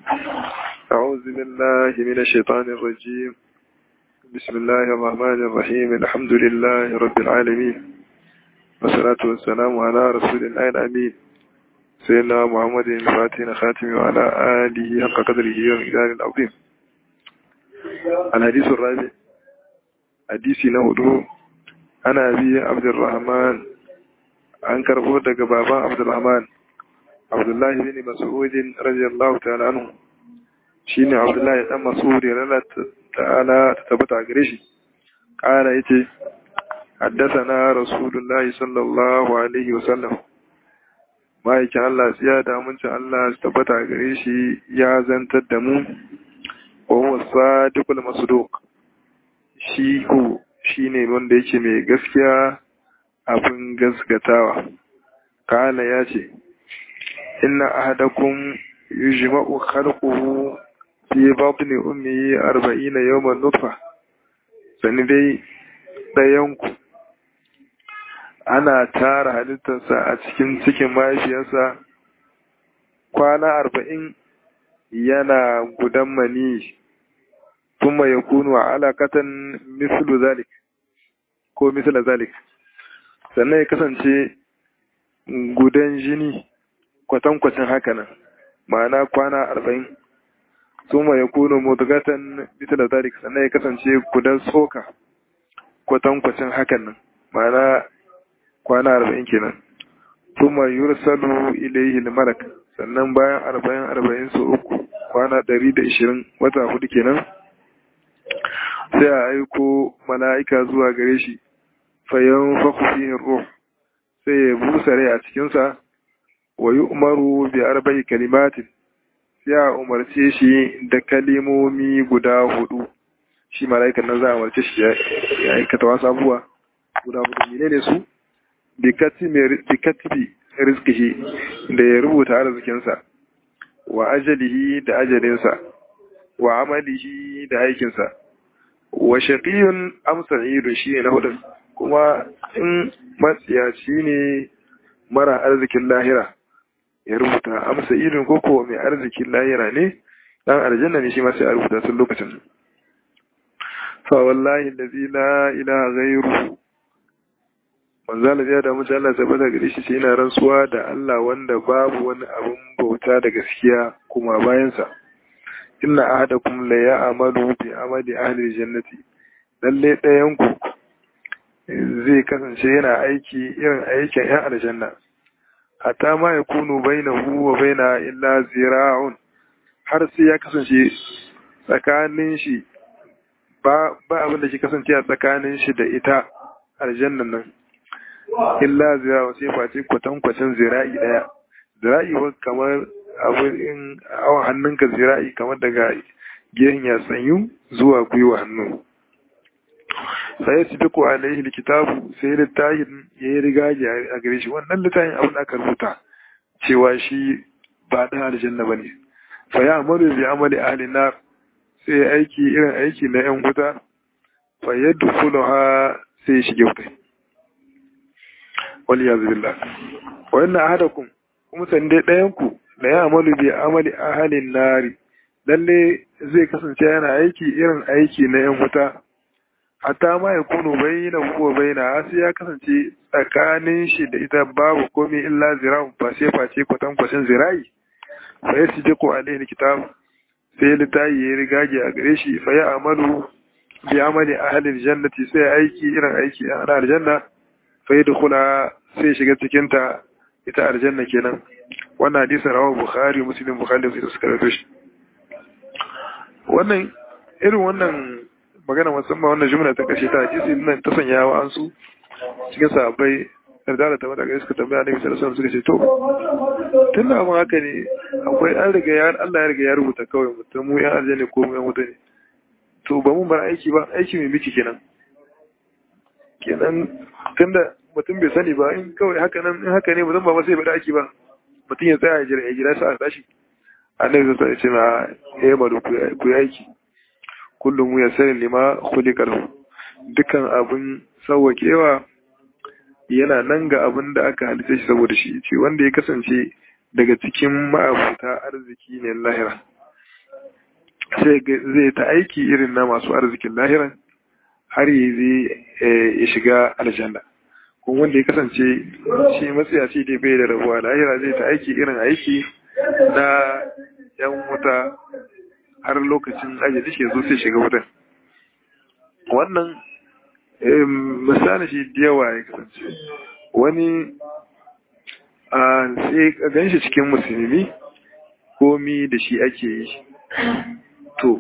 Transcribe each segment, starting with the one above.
أعوذ بالله من الشيطان الرجيم. بسم الله الرحمن الرحيم. الحمد لله رب العالمين، والصلاة والسلام على رسول الله الأمين سيدنا محمد الفاتح الخاتم وعلى آله حق قدره ومقداره العظيم. الحديث الرابع، حديث نهدو أنا أبي عبد الرحمن عن كربو دق بابا عبد الرحمن عبد الله بن مسعود رضي الله تعالى عنه. shine Abdullahi dan Mas'ud yana ta'ala ta tabbata gare shi kana yace haddathana rasulullahi sallallahu alaihi wasallam, ma'aikin Allah tsiya da amincin Allah ta tabbata gare shi ya zantar da mu wa huwa sadiqul masduq. shi ko shine wanda yake mai gaskiya abin gaskatawa. kana yace inna ahadakum yujma'u khalquhu fi batni ummi 40 yawman nutfa. sani dai ɗayanku ana tara halittarsa a cikin mahaifiyarsa kwana 40 yana gudan mani, thumma yakunu alaqatan mislu zalik ko misla zalik, sannan ya kasance gudan jini kwatankwacin haka nan, ma'ana kwana 40. suma ya kuno mutugatan bisa da zalik, sannan ya kasance gudan tsoka kwatankwacin hakan nan, ma'ana kwana 40 kenan. suma yursalu ilayhi al-malak, sannan bayan 40 su uku kwana 120 wata 4 kenan, sai a aiko mala'ika zuwa gare shi fayan fakufihin ruh, sai ya busa rai a cikinsa wa yi umaru bi 4 kalimatin, ya umarce shi da kalimomi guda 4. shi mala'ikan nan za a umarce shi ya aikata wasu abubuwa guda 4. ne su bi katibi rizkihi, da ya rubuta arzikinsa, wa ajalihi da ajalinsa, wa amalihi da aikinsa, wa shaqiyun am sa'idun, shi ne na 4. kuma in matsiyaci ne mara arzikin lahira ya rubuta amsa irin koko mai arzikin lahira ne dan aljanna ne, shi ma sai a rubuta tun lokacin. fa wallahi allazi la ilaha ghayruhu, manzo Allah ya da mu Allah tabbata gare shi sai yana rantsuwa da Allah wanda babu wani abun bauta da gaskiya kuma bayan sa. inna ahadakum la ya'malu bi amali ahli jannati, lalle dayan ku zai kasance yana aiki irin aikin yan aljanna, hatta ma ya kunu bainahu wa baina illa zira'un, har sai ya kasance tsakanin shi ba abin da ke kasance a tsakanin shi da ita aljannan nan illa zira'un, sai face kwatankwacin zira'i daya. zira'i wa kamar abin in awan hannunka, zira'i kamar daga gehen ya sanyu zuwa gwiwa hannu. sai su duku alaihi likitabu, sai littafin ya yi rigaji a gare shi. wannan littafin abin aka rubuta cewa shi ba ɗan aljanna ba ne. fa ya amaru bi amali ahli nar, sai aiki irin aiki na yan wuta. fa yadkhuluha, sai shige wuta. wal yazu billah. wa inna ahadakum, kuma san dai ɗayan ku la ya amalu bi amali ahli nar, lalle zai kasance yana aiki irin aiki na yan wuta. hatta ma ya kunu bayyana huwa bayyana, sai ya kasance tsakanin shi da ita babu komai illa zira'un, face kwatankwacin zira'i. fa ya sidiku alaihi kitab, sai littafi ya rigage a gare shi. fa ya amalu bi amali ahli jannati, sai aiki irin aiki a aljanna. fa yadkhula, sai shiga cikin ta ita aljanna kenan. wannan hadisin rawahu bukhari muslim, bukhari sai suka rawaito shi. wannan irin wannan magana musamman wannan jumla ta kashe ta hadisi nan ta sanya wa ansu cikin sahabbai da ta mata suka tambaya Annabi sallallahu alaihi wasallam, suka ce to tunda abun haka ne akwai an riga Allah ya riga ya rubuta kawai mutum mu yan aljanna ko mu yan wuta ne, to ba mun bar aiki ba, aiki mai miki kenan tunda mutum bai sani ba, in kawai haka nan in haka ne mutum ba sai bai aiki ba, mutum ya tsaya ya jira sa a tashi. Annabi sallallahu alaihi wasallam ya ce ma ku yi aiki, kullum ya sani lima khuliqal, dukan abun sauwakewa yana nan ga abin da aka halitta shi saboda shi. ce wanda ya kasance daga cikin ma'abuta arziki ne lahira, zai ta aiki irin na masu arzikin lahiran har yi zai ya shiga aljanna. Kuma wanda ya kasance shi matsayaci da bai da rabuwa lahira zai ta aiki irin aiki na yan wuta har lokacin ajali shi zo sai shiga wutan. Wannan misali shi da yawa ya kasance wani sai ka gan shi cikin musulmi komi da shi ake yi. To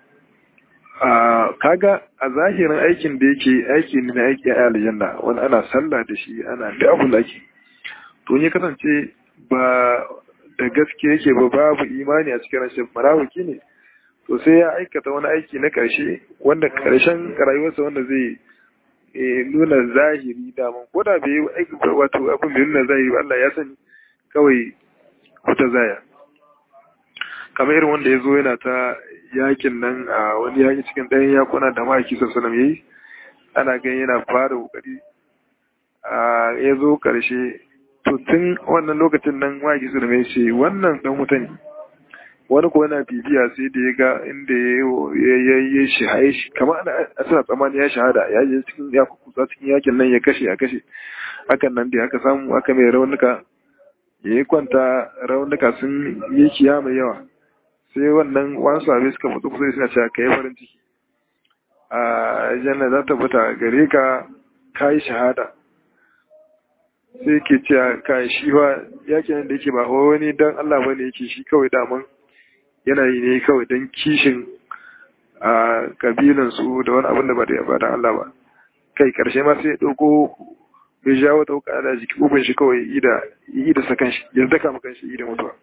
kaga a zahirin aikin da yake aiki ne na aiki a aljanna, wani ana sallah da shi ana da abun da ake. To ne kasance ba da gaske yake ba, babu imani a cikin rashin marawaki ne, to sai ya aikata wani aiki na ƙarshe wanda ƙarshen rayuwarsa wanda zai nuna zahiri daman ko da bai yi aiki wato abin bai nuna zahiri ba, Allah ya sani kawai wata zaya. Kamar irin wanda ya zo yana ta yakin nan a wani yaki cikin ɗayan yakuna da ma'aiki sassalam ya yi, ana gani yana fara ƙoƙari ya zo ƙarshe. To tun wannan lokacin nan ma'aiki sassalam ya ce wannan ɗan wuta ne. Wani ko yana bibiya sai da ya ga inda ya yi shi kamar ana suna tsammani ya shahada ya je cikin ya kusa cikin yakin nan ya kashe hakan nan da aka samu aka mai raunuka ya yi kwanta, raunuka sun yi kiya mai yawa. Sai wannan wasu abin suka mutu kusa suna cewa ka yi farin ciki a janna za ta fita gare ka yi shahada. Sai ke cewa ka shi ba yakin da yake ba wani dan Allah bane yake shi kawai daman yanayi ne kawai don kishin a kabilansu da wani abin da ba da Allah ba. Kai karshe ma sai ya ɗauko bai jawo ta wuka da jiki ubin shi kawai yi da sakan shi ya daka makan shi yi da mutuwa.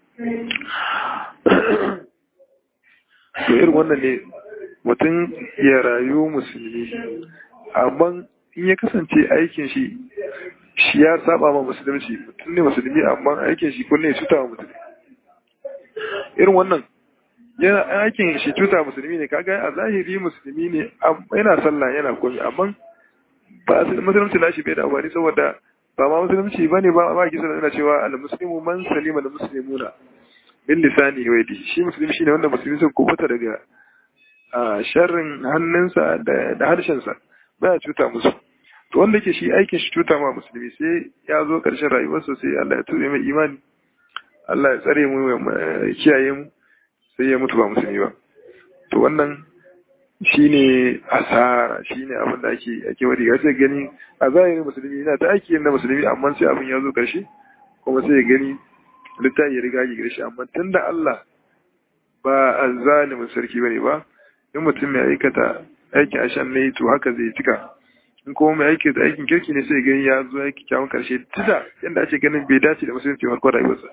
To irin wannan ne mutum ya rayu musulmi, amma in ya kasance aikin shi ya saba ma musulunci, mutum ne musulmi amma aikin shi kullum ya cuta wa musulmi. Irin wannan yana aikin shi cuta musulmi ne, kaga a zahiri musulmi ne yana sallah yana komi, amma ba musulunci na shi bai da amfani saboda ba ma musulunci bane ba kisa yana cewa al-muslimu man salima al-muslimuna bil lisani wa yadi. Shi musulmi shine wanda musulmi sun kubuta daga sharrin hannunsa da harshensa, baya cuta musu. To wanda ke shi aikin shi cuta ma musulmi, sai ya zo karshen rayuwarsa sai Allah ya tube mai imani, Allah ya tsare mu ya kiyaye mu, sai ya mutu ba musulmi ba. To wannan shine asara, shine abin da ake wadi ga sai gani a zahirin musulmi yana ta aiki na musulmi, amma sai abin ya zo karshe kuma sai ya gani littafi ya riga ya gare shi. Amma tunda Allah ba azzalimin sarki bane ba, in mutum mai aikata aikin ashan ne to haka zai cika, in kuma mai aikata aikin kirki ne sai gani ya zo aiki kyawun karshe tuda yadda ake ganin bai dace da musulunci farko rayuwarsa.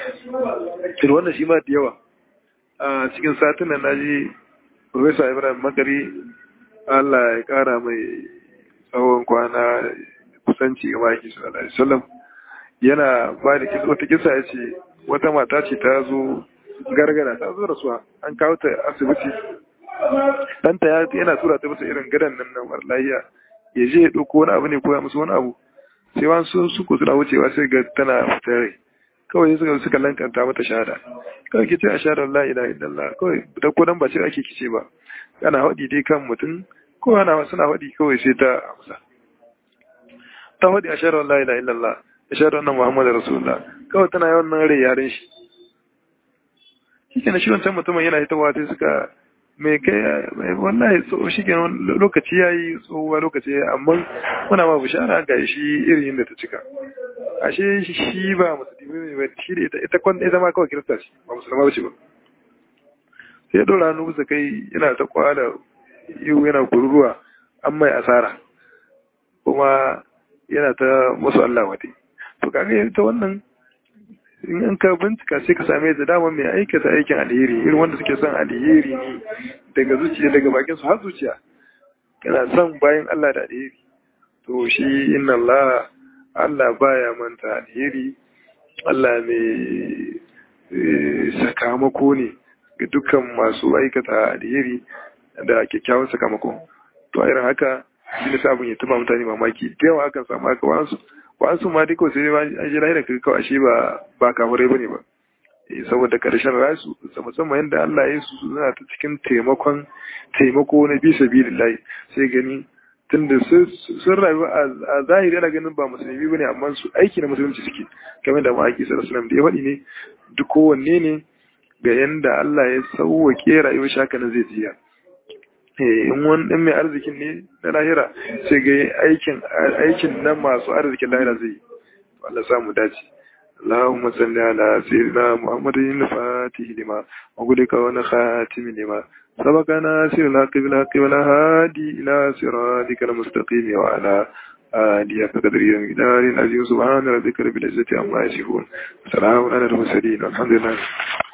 To wannan shi ma da yawa a cikin satin nan naji Professor Ibrahim Makari, Allah ya kara mai tsawon kwana kusanci ga maki sallallahu alaihi wasallam, yana ba da wata kisa ya ce wata mata ce ta zo gargara, ta zo rasuwa, an kawo ta asibiti, ɗanta yana tura ta bisa irin gadan nan na lahiya ya je ya ɗauko wani abu ne ko ya musu wani abu, sai wani su ko suna wucewa sai ga tana fitar rai, kawai suka lankanta mata shahada. Kawai kice a shahadar la ilaha illallah, kawai da ko dan ba ce ake kice ba, ana haɗi dai kan mutum ko ana suna haɗi kawai sai ta amsa, ta haɗi a shahadar la ilaha illallah, a shahadar annan muhammadu rasulullah, kawai tana yawan nan rai yaren shi. Shi kenan shi wancan mutumin yana hitawa sai suka mai kai wallahi shi ke lokaci ya yi tsohuwa lokaci ya yi, amma muna ma bishara ga shi irin yadda ta cika. Ashe shi ba musulmi ne ba, shi da ita ma kawai kirista ce ba musulma ba ce ba. Sai ya ɗora hannu bisa kai yana ta kwala yiwu yana kururuwa an mai asara kuma yana ta musu Allah wate. To kaga ita wannan in an ka bincika sai ka same da dama mai aikata aikin alheri, irin wanda suke son alheri ne daga zuciya daga bakin su har zuciya, kana son bayan Allah da alheri. To shi inna Allah baya manta alheri, Allah mai sakamako ne ga dukkan masu aikata alheri da kyakkyawan sakamako. To a irin haka shi ne sabon ya tuba mutane mamaki da yawa akan samu haka wa'ansu ma dai kawai sai an ji lahira kai kawai ashe ba kafirai bane ba, saboda karshen rasu musamman yadda Allah ya su suna ta cikin taimako na bisa sabilillahi sai gani tunda sun rayu a zahiri ana ganin ba musulmi bane amma su aiki na musulunci suke kamar da ma'aiki sallallahu alaihi wasallam da ya faɗi ne duk kowanne ne ga yanda Allah ya sauwake rayuwar shaka na zai jiya in wani ɗan mai arzikin ne na lahira sai ga aikin na masu arzikin lahira zai yi Allah samu dace اللهم صل على سيدنا محمد الفاتح لما وغلق ونخاتم لما سبق ناصر الحق بالحق والهادي إلى صراطك المستقيم وعلى آله قدره ومقداره العظيم سبحان ربك رب العزة عما يصفون سلام على المرسلين والحمد لله